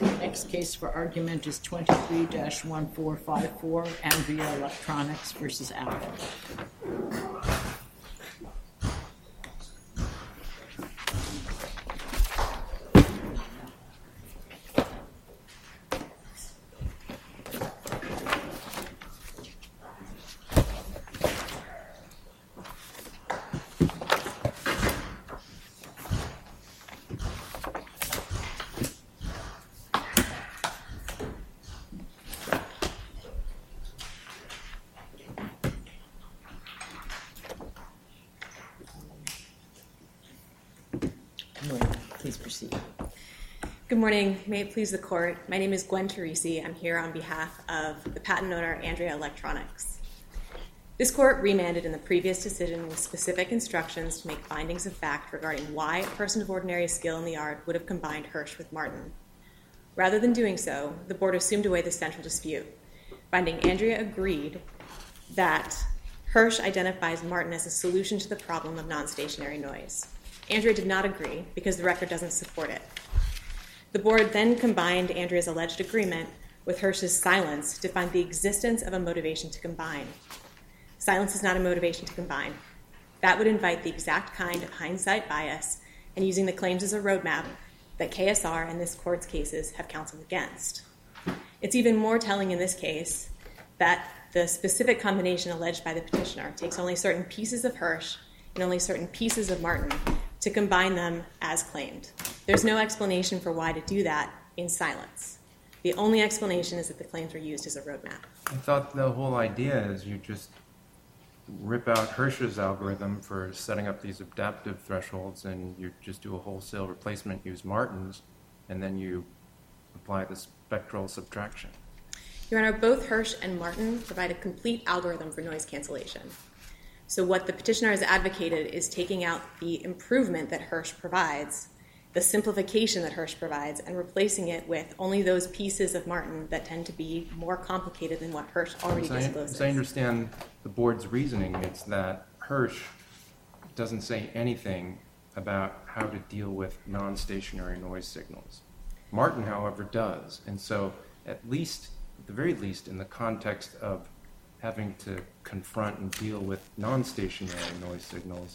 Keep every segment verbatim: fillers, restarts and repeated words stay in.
Next case for argument is twenty-three dash one four five four, Andrea Electronics versus Apple. Please proceed. Good morning. May it please the court. My name is Gwen Teresi. I'm here on behalf of the patent owner, Andrea Electronics. This court remanded in the previous decision with specific instructions to make findings of fact regarding why a person of ordinary skill in the art would have combined Hirsch with Martin. Rather than doing so, the board assumed away the central dispute, finding Andrea agreed that Hirsch identifies Martin as a solution to the problem of non-stationary noise. Andrea did not agree because the record doesn't support it. The board then combined Andrea's alleged agreement with Hirsch's silence to find the existence of a motivation to combine. Silence is not a motivation to combine. That would invite the exact kind of hindsight bias and using the claims as a roadmap that K S R and this court's cases have counseled against. It's even more telling in this case that the specific combination alleged by the petitioner takes only certain pieces of Hirsch and only certain pieces of Martin to combine them as claimed. There's no explanation for why to do that in silence. The only explanation is that the claims were used as a roadmap. I thought the whole idea is you just rip out Hirsch's algorithm for setting up these adaptive thresholds and you just do a wholesale replacement, use Martin's, and then you apply the spectral subtraction. Your Honor, both Hirsch and Martin provide a complete algorithm for noise cancellation. So what the petitioner has advocated is taking out the improvement that Hirsch provides, the simplification that Hirsch provides, and replacing it with only those pieces of Martin that tend to be more complicated than what Hirsch already as discloses. I, as I understand the board's reasoning, it's that Hirsch doesn't say anything about how to deal with non-stationary noise signals. Martin, however, does. And so at least, at the very least, in the context of having to confront and deal with non-stationary noise signals,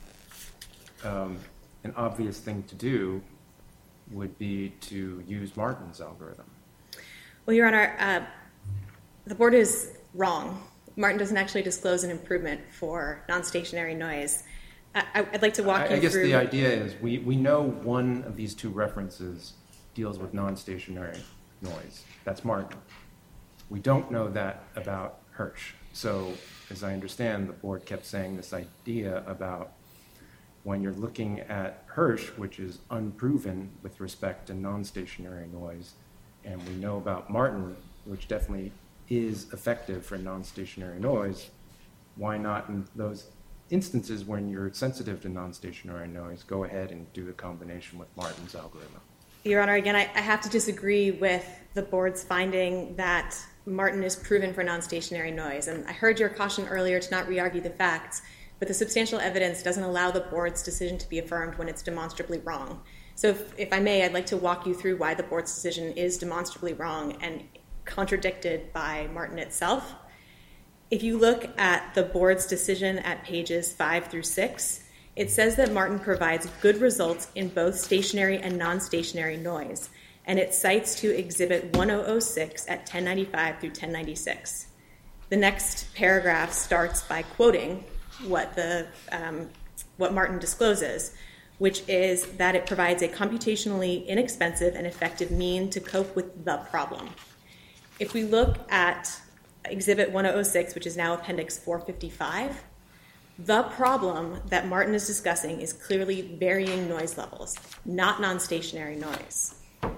um, an obvious thing to do would be to use Martin's algorithm. Well, Your Honor, uh, the board is wrong. Martin doesn't actually disclose an improvement for non-stationary noise. I, I'd like to walk I, you I guess through... the idea is we, we know one of these two references deals with non-stationary noise. That's Martin. We don't know that about Hirsch. So, as I understand, the board kept saying this idea about when you're looking at Hirsch, which is unproven with respect to non-stationary noise, and we know about Martin, which definitely is effective for non-stationary noise, why not in those instances when you're sensitive to non-stationary noise, go ahead and do the combination with Martin's algorithm? Your Honor, again, I, I have to disagree with the board's finding that Martin is proven for non-stationary noise. And I heard your caution earlier to not re-argue the facts, but the substantial evidence doesn't allow the board's decision to be affirmed when it's demonstrably wrong. So if, if I may, I'd like to walk you through why the board's decision is demonstrably wrong and contradicted by Martin itself. If you look at the board's decision at pages five through six, it says that Martin provides good results in both stationary and non-stationary noise, and it cites to Exhibit one thousand six at ten ninety-five through ten ninety-six. The next paragraph starts by quoting what the um, what Martin discloses, which is that it provides a computationally inexpensive and effective mean to cope with the problem. If we look at Exhibit one thousand six, which is now Appendix four fifty-five, the problem that Martin is discussing is clearly varying noise levels, not non-stationary noise.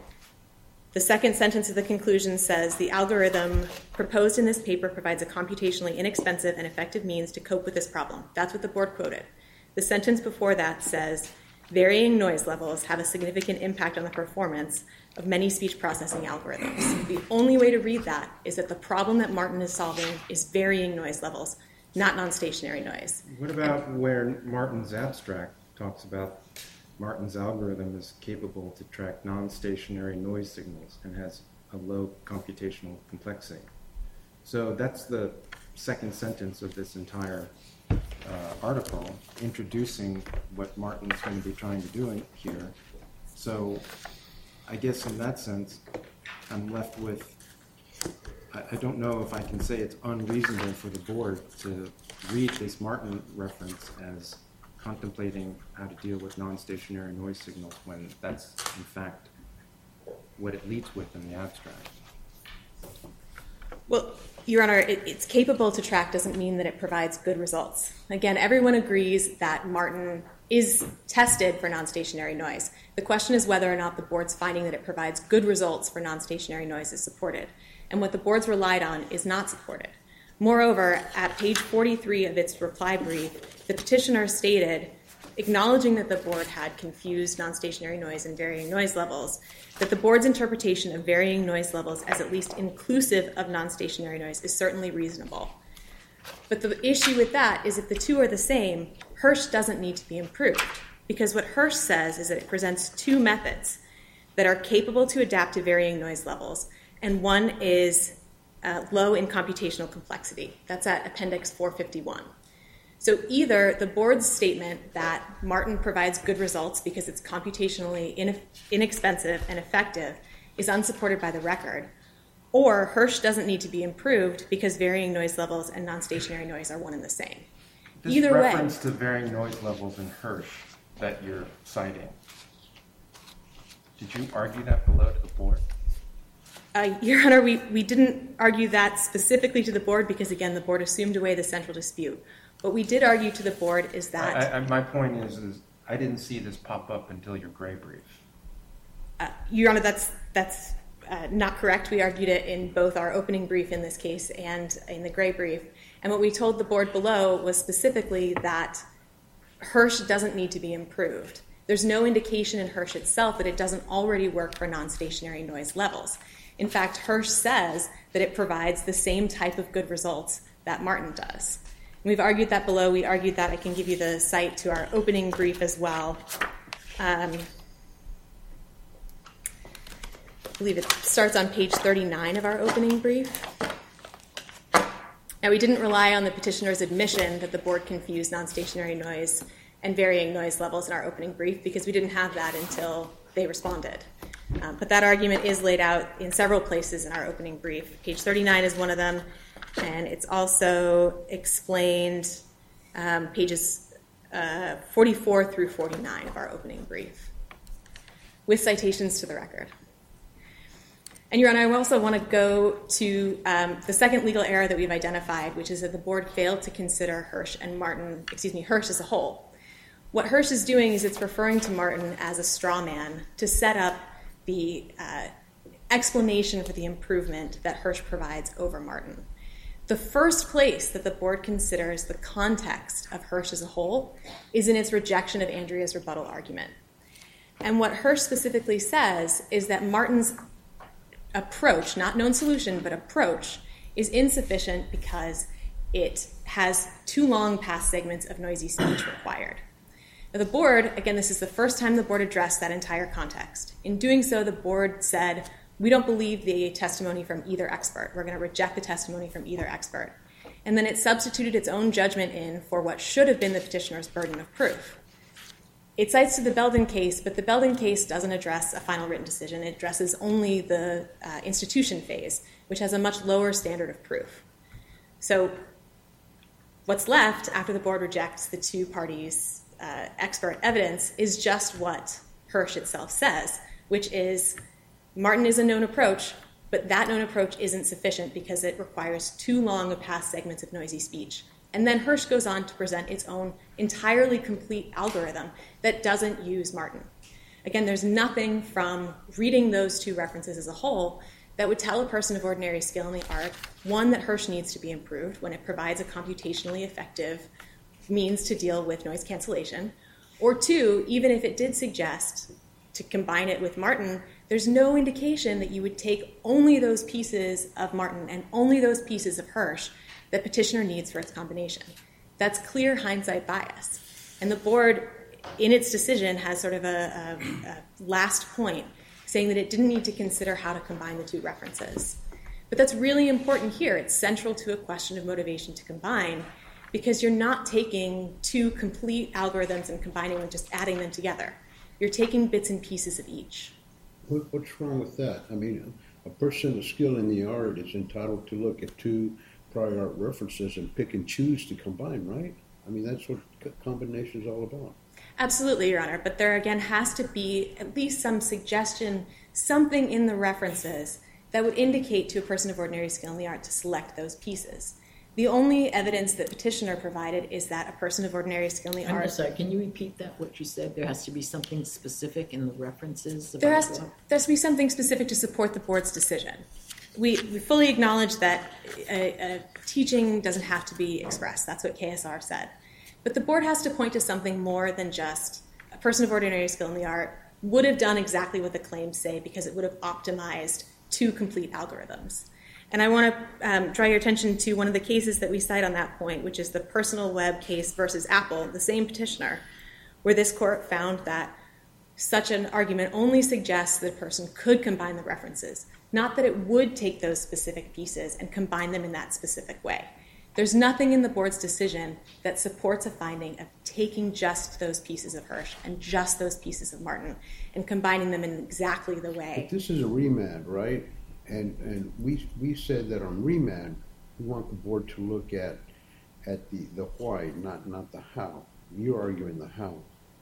The second sentence of the conclusion says, the algorithm proposed in this paper provides a computationally inexpensive and effective means to cope with this problem. That's what the board quoted. The sentence before that says, varying noise levels have a significant impact on the performance of many speech processing algorithms. The only way to read that is that the problem that Martin is solving is varying noise levels, not non-stationary noise. What about and, where Martin's abstract talks about Martin's algorithm is capable to track non-stationary noise signals and has a low computational complexity. So that's the second sentence of this entire uh, article, introducing what Martin's going to be trying to do in here. So I guess in that sense, I'm left with, I, I don't know if I can say it's unreasonable for the board to read this Martin reference as contemplating how to deal with non-stationary noise signals when that's, in fact, what it leads with in the abstract. Well, Your Honor, it, it's capable to track doesn't mean that it provides good results. Again, everyone agrees that Martin is tested for non-stationary noise. The question is whether or not the board's finding that it provides good results for non-stationary noise is supported. And what the board's relied on is not supported. Moreover, at page forty-three of its reply brief, the petitioner stated, acknowledging that the board had confused non-stationary noise and varying noise levels, that the board's interpretation of varying noise levels as at least inclusive of non-stationary noise is certainly reasonable. But the issue with that is if the two are the same, Hirsch doesn't need to be improved, because what Hirsch says is that it presents two methods that are capable to adapt to varying noise levels, and one is uh, low in computational complexity. That's at Appendix four fifty-one. So either the board's statement that Martin provides good results because it's computationally ineff- inexpensive and effective is unsupported by the record, or Hirsch doesn't need to be improved because varying noise levels and non-stationary noise are one and the same. This Either reference way, to varying noise levels in Hirsch that you're citing, did you argue that below to the board? Uh, Your Honor, we, we didn't argue that specifically to the board because, again, the board assumed away the central dispute. What we did argue to the board is that... I, I, my point is, is I didn't see this pop up until your gray brief. Uh, Your Honor, that's, that's uh, not correct. We argued it in both our opening brief in this case and in the gray brief. And what we told the board below was specifically that Hirsch doesn't need to be improved. There's no indication in Hirsch itself that it doesn't already work for non-stationary noise levels. In fact, Hirsch says that it provides the same type of good results that Martin does. We've argued that below. We argued that. I can give you the cite to our opening brief as well. Um, I believe it starts on page thirty-nine of our opening brief. Now, we didn't rely on the petitioner's admission that the board confused non-stationary noise and varying noise levels in our opening brief because we didn't have that until they responded. Um, but that argument is laid out in several places in our opening brief. Page thirty-nine is one of them, and it's also explained um, pages uh, forty-four through forty-nine of our opening brief, with citations to the record. And, Your Honor, I also want to go to um, the second legal error that we've identified, which is that the board failed to consider Hirsch and Martin, excuse me, Hirsch as a whole. What Hirsch is doing is it's referring to Martin as a straw man to set up the uh, explanation for the improvement that Hirsch provides over Martin. The first place that the board considers the context of Hirsch as a whole is in its rejection of Andrea's rebuttal argument. And what Hirsch specifically says is that Martin's approach, not known solution, but approach, is insufficient because it has too long pass segments of noisy speech required. Now, the board, again, this is the first time the board addressed that entire context. In doing so, the board said, we don't believe the testimony from either expert. We're going to reject the testimony from either expert. And then it substituted its own judgment in for what should have been the petitioner's burden of proof. It cites to the Belden case, but the Belden case doesn't address a final written decision. It addresses only the uh, institution phase, which has a much lower standard of proof. So what's left after the board rejects the two parties' Uh, expert evidence is just what Hirsch itself says, which is Martin is a known approach, but that known approach isn't sufficient because it requires too long of pass segments of noisy speech. And then Hirsch goes on to present its own entirely complete algorithm that doesn't use Martin. Again, there's nothing from reading those two references as a whole that would tell a person of ordinary skill in the art, one, that Hirsch needs to be improved when it provides a computationally effective means to deal with noise cancellation, or two, even if it did suggest to combine it with Martin, there's no indication that you would take only those pieces of Martin and only those pieces of Hirsch that petitioner needs for its combination. That's clear hindsight bias. And the board in its decision, has sort of a, a, a last point, saying that it didn't need to consider how to combine the two references. But that's really important here. It's central to a question of motivation to combine, because you're not taking two complete algorithms and combining them, just adding them together. You're taking bits and pieces of each. What, what's wrong with that? I mean, a person of skill in the art is entitled to look at two prior art references and pick and choose to combine, right? I mean, that's what combination is all about. Absolutely, Your Honor. But there, again, has to be at least some suggestion, something in the references that would indicate to a person of ordinary skill in the art to select those pieces. The only evidence that petitioner provided is that a person of ordinary skill in the I'm art... just sorry, can you repeat that, what you said? There has to be something specific in the references? There about has, to, what? there has to be something specific to support the board's decision. We, we fully acknowledge that a, a teaching doesn't have to be expressed. That's what K S R said. But the board has to point to something more than just a person of ordinary skill in the art would have done exactly what the claims say because it would have optimized two complete algorithms. And I want to um, draw your attention to one of the cases that we cite on that point, which is the personal web case versus Apple, the same petitioner, where this court found that such an argument only suggests that a person could combine the references, not that it would take those specific pieces and combine them in that specific way. There's nothing in the board's decision that supports a finding of taking just those pieces of Hirsch and just those pieces of Martin and combining them in exactly the way. But this is a remand, right? And and we we said that on remand, we want the board to look at at the, the why, not not the how. You're arguing the how.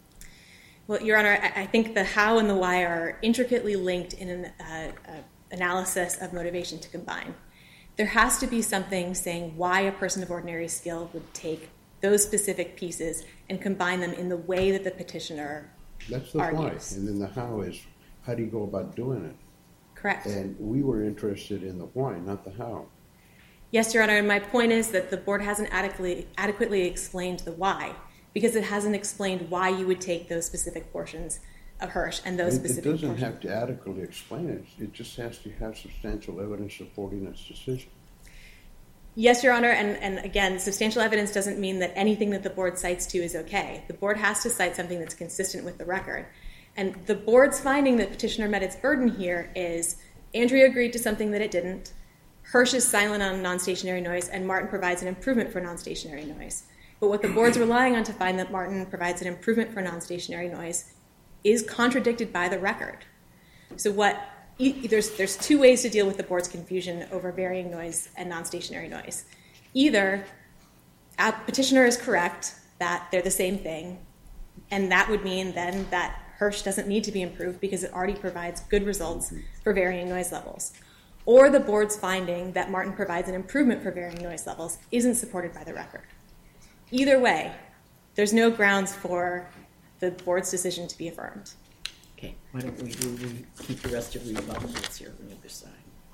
Well, Your Honor, I, I think the how and the why are intricately linked in an uh, uh, analysis of motivation to combine. There has to be something saying why a person of ordinary skill would take those specific pieces and combine them in the way that the petitioner That's the argues. why. And then the how is, how do you go about doing it? Correct. And we were interested in the why, not the how. Yes, Your Honor, and my point is that the board hasn't adequately, adequately explained the why, because it hasn't explained why you would take those specific portions of Hirsch and those It, specific it doesn't portions. have to adequately explain it. It just has to have substantial evidence supporting its decision. Yes, Your Honor, and, and again, substantial evidence doesn't mean that anything that the board cites to is okay. The board has to cite something that's consistent with the record. And the board's finding that petitioner met its burden here is Andrea agreed to something that it didn't, Hirsch is silent on non-stationary noise, and Martin provides an improvement for non-stationary noise. But what the board's relying on to find that Martin provides an improvement for non-stationary noise is contradicted by the record. So what there's there's two ways to deal with the board's confusion over varying noise and non-stationary noise. Either a petitioner is correct that they're the same thing, and that would mean then that Hirsch doesn't need to be improved because it already provides good results for varying noise levels. Or the board's finding that Martin provides an improvement for varying noise levels isn't supported by the record. Either way, there's no grounds for the board's decision to be affirmed. Okay, why don't we do, we keep the rest of the rebuttals here on the other side.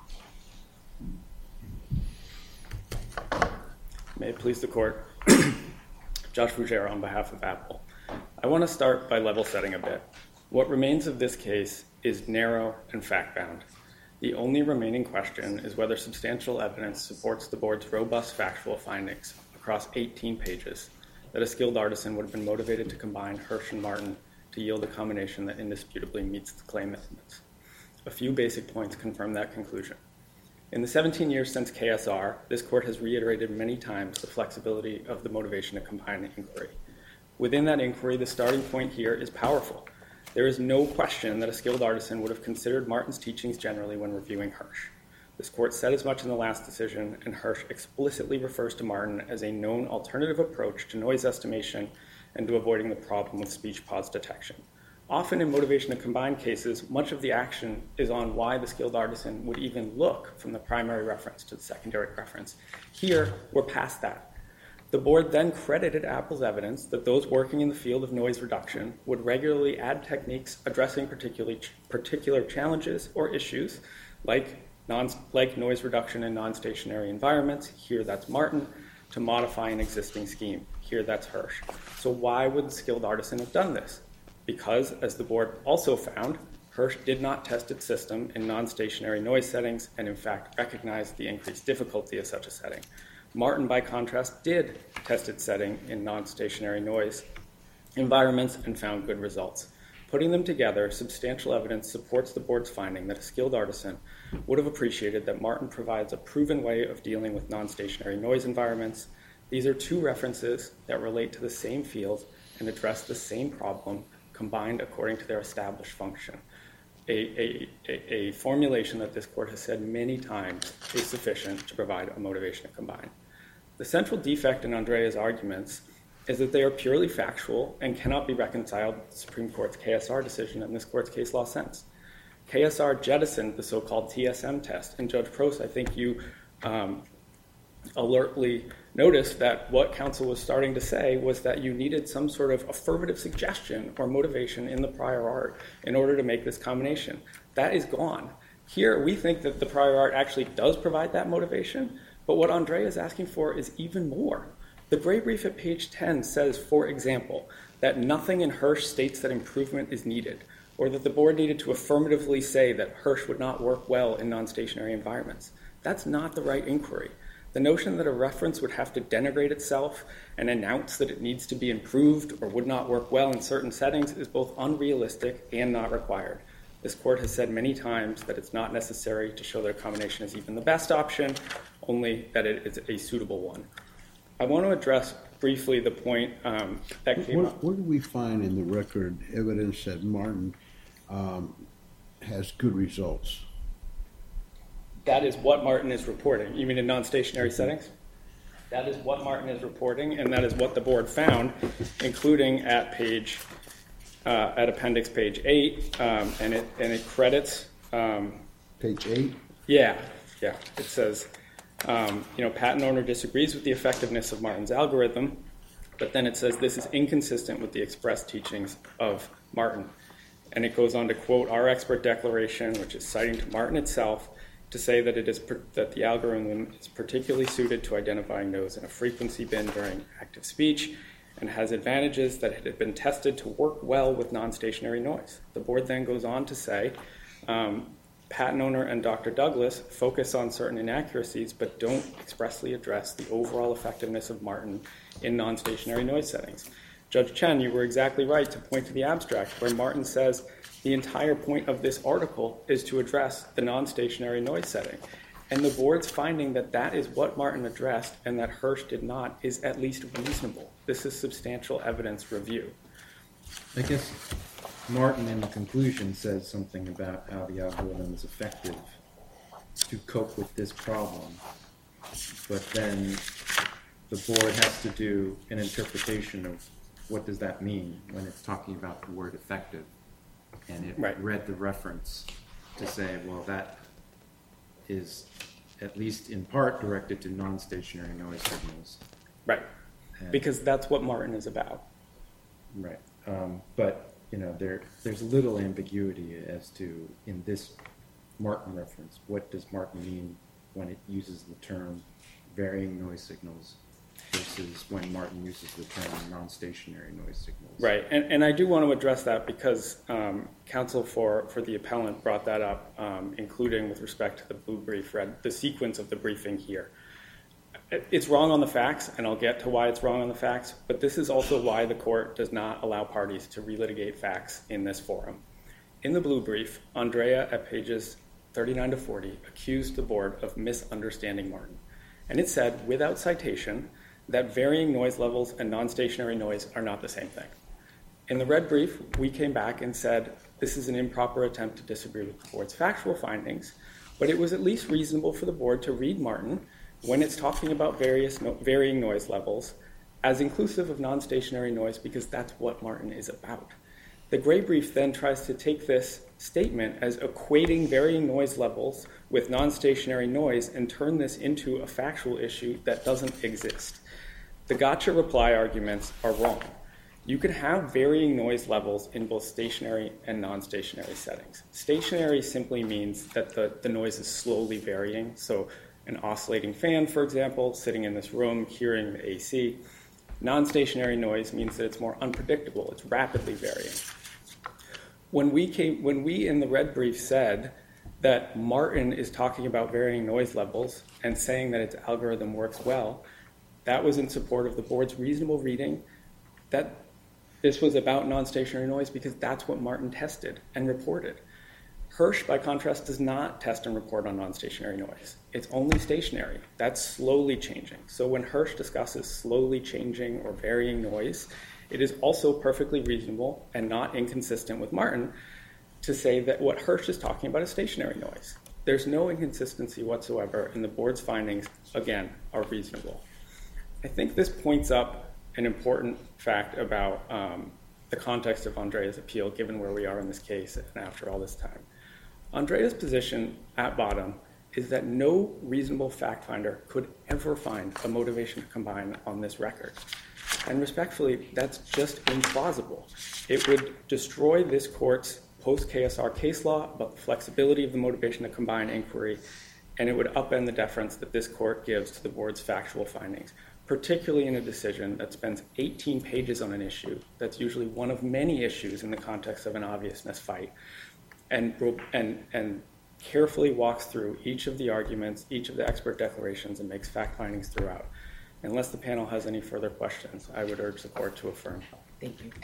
May it please the court. Josh Fougere on behalf of Apple. I want to start by level setting a bit. What remains of this case is narrow and fact-bound. The only remaining question is whether substantial evidence supports the board's robust factual findings across eighteen pages that a skilled artisan would have been motivated to combine Hirsch and Martin to yield a combination that indisputably meets the claim elements. A few basic points confirm that conclusion. In the seventeen years since K S R, this court has reiterated many times the flexibility of the motivation to combine inquiry. Within that inquiry, the starting point here is powerful. There is no question that a skilled artisan would have considered Martin's teachings generally when reviewing Hirsch. This court said as much in the last decision, and Hirsch explicitly refers to Martin as a known alternative approach to noise estimation and to avoiding the problem with speech pause detection. Often in motivation to combine cases, much of the action is on why the skilled artisan would even look from the primary reference to the secondary reference. Here, we're past that. The board then credited Apple's evidence that those working in the field of noise reduction would regularly add techniques addressing particularly ch- particular challenges or issues like, non- like noise reduction in non-stationary environments, here that's Martin, to modify an existing scheme, here that's Hirsch. So why would the skilled artisan have done this? Because, as the board also found, Hirsch did not test its system in non-stationary noise settings and in fact recognized the increased difficulty of such a setting. Martin, by contrast, did test its setting in non-stationary noise environments and found good results. Putting them together, substantial evidence supports the board's finding that a skilled artisan would have appreciated that Martin provides a proven way of dealing with non-stationary noise environments. These are two references that relate to the same field and address the same problem, combined according to their established function. A, a, a, a formulation that this court has said many times is sufficient to provide a motivation to combine. The central defect in Andrea's arguments is that they are purely factual and cannot be reconciled with the Supreme Court's K S R decision in this court's case law sense. K S R jettisoned the so-called T S M test, and Judge Prost, I think you um, alertly noticed that what counsel was starting to say was that you needed some sort of affirmative suggestion or motivation in the prior art in order to make this combination. That is gone. Here, we think that the prior art actually does provide that motivation, but what Andrea is asking for is even more. The gray brief at page ten says, for example, that nothing in Hirsch states that improvement is needed, or that the board needed to affirmatively say that Hirsch would not work well in non-stationary environments. That's not the right inquiry. The notion that a reference would have to denigrate itself and announce that it needs to be improved or would not work well in certain settings is both unrealistic and not required. This court has said many times that it's not necessary to show that a combination is even the best option, only that it is a suitable one. I want to address briefly the point um, that came where, up. Where do we find in the record evidence that Martin um, has good results? That is what Martin is reporting. You mean in non-stationary settings? That is what Martin is reporting, and that is what the board found, including at page, uh, at appendix page eight, um, and it and it credits. Um, Page eight? Yeah, yeah. It says, um, you know, patent owner disagrees with the effectiveness of Martin's algorithm, but then it says this is inconsistent with the express teachings of Martin. And it goes on to quote our expert declaration, which is citing to Martin itself, to say that it is per- that the algorithm is particularly suited to identifying no's in a frequency bin during active speech and has advantages that had been tested to work well with non-stationary noise. The board then goes on to say, um, patent owner and Doctor Douglas focus on certain inaccuracies but don't expressly address the overall effectiveness of Martin in non-stationary noise settings. Judge Chen, you were exactly right to point to the abstract where Martin says the entire point of this article is to address the non-stationary noise setting. And the board's finding that that is what Martin addressed and that Hirsch did not is at least reasonable. This is substantial evidence review. I guess Martin in the conclusion says something about how the algorithm is effective to cope with this problem. But then the board has to do an interpretation of what does that mean when it's talking about the word effective. And it Right. read the reference to say, well, that is at least in part directed to non-stationary noise signals. Right. And- Because that's what Martin is about. Right. Um, but, you know, there there's little ambiguity as to, in this Martin reference, what does Martin mean when it uses the term varying noise signals versus when Martin uses the term non-stationary noise signals. Right, and, and I do want to address that because um, counsel for, for the appellant brought that up, um, including with respect to the blue brief, read the sequence of the briefing here. It's wrong on the facts, and I'll get to why it's wrong on the facts, but this is also why the court does not allow parties to relitigate facts in this forum. In the blue brief, Andrea at pages thirty-nine to forty accused the board of misunderstanding Martin. And it said, without citation, that varying noise levels and non-stationary noise are not the same thing. In the red brief, we came back and said, this is an improper attempt to disagree with the board's factual findings, but it was at least reasonable for the board to read Martin when it's talking about various no- varying noise levels as inclusive of non-stationary noise because that's what Martin is about. The gray brief then tries to take this statement as equating varying noise levels with non-stationary noise and turn this into a factual issue that doesn't exist. The gotcha reply arguments are wrong. You can have varying noise levels in both stationary and non-stationary settings. Stationary simply means that the, the noise is slowly varying. So an oscillating fan, for example, sitting in this room, hearing the A C. Non-stationary noise means that it's more unpredictable. It's rapidly varying. When we came, when we in the red brief said that Martin is talking about varying noise levels and saying that its algorithm works well, that was in support of the board's reasonable reading that This was about non-stationary noise because that's what Martin tested and reported. Hirsch, by contrast, does not test and report on non-stationary noise. It's only stationary. That's slowly changing. So when Hirsch discusses slowly changing or varying noise, it is also perfectly reasonable and not inconsistent with Martin to say that what Hirsch is talking about is stationary noise. There's no inconsistency whatsoever, and the board's findings, again, are reasonable. I think this points up an important fact about um, the context of Andrea's appeal, given where we are in this case and after all this time. Andrea's position at bottom is that no reasonable fact finder could ever find a motivation to combine on this record. And respectfully, that's just implausible. It would destroy this court's post-K S R case law about the flexibility of the motivation to combine inquiry, and it would upend the deference that this court gives to the board's factual findings, particularly in a decision that spends eighteen pages on an issue that's usually one of many issues in the context of an obviousness fight, and, and, and carefully walks through each of the arguments, each of the expert declarations, and makes fact findings throughout. Unless the panel has any further questions, I would urge the court to affirm. Thank you.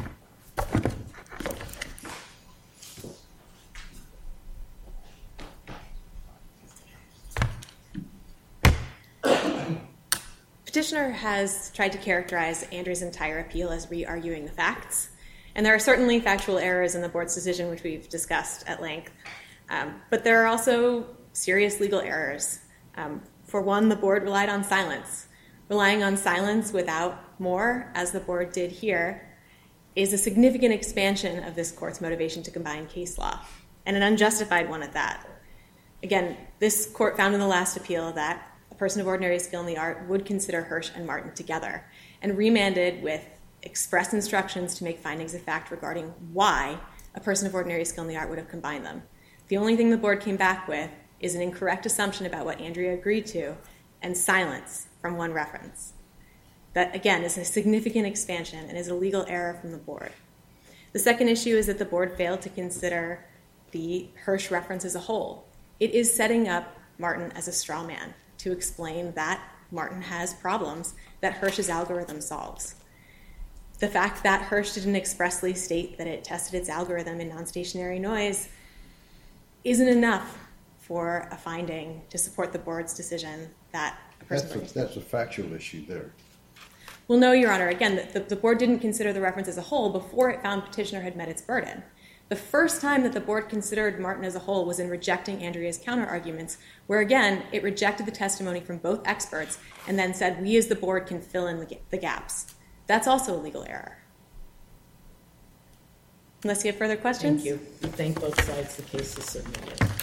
Petitioner has tried to characterize Andrea's entire appeal as re-arguing the facts, and there are certainly factual errors in the board's decision, which we've discussed at length, um, but there are also serious legal errors. Um, for one, the board relied on silence. Relying on silence without more, as the board did here, is a significant expansion of this court's motivation to combine case law, and an unjustified one at that. Again, this court found in the last appeal that a person of ordinary skill in the art would consider Hirsch and Martin together, and remanded with express instructions to make findings of fact regarding why a person of ordinary skill in the art would have combined them. The only thing the board came back with is an incorrect assumption about what Andrea agreed to, and silence from one reference. That, again, is a significant expansion and is a legal error from the board. The second issue is that the board failed to consider the Hirsch reference as a whole. It is setting up Martin as a straw man to explain that Martin has problems that Hirsch's algorithm solves. The fact that Hirsch didn't expressly state that it tested its algorithm in non-stationary noise isn't enough for a finding to support the board's decision that a person... That's a, that's a factual issue there. Well, no, Your Honor. Again, the, the board didn't consider the reference as a whole before it found petitioner had met its burden. The first time that the board considered Martin as a whole was in rejecting Andrea's counter-arguments, where, again, it rejected the testimony from both experts and then said, we as the board can fill in the, the gaps. That's also a legal error. Unless you have further questions? Thank you. We thank both sides. The case is submitted.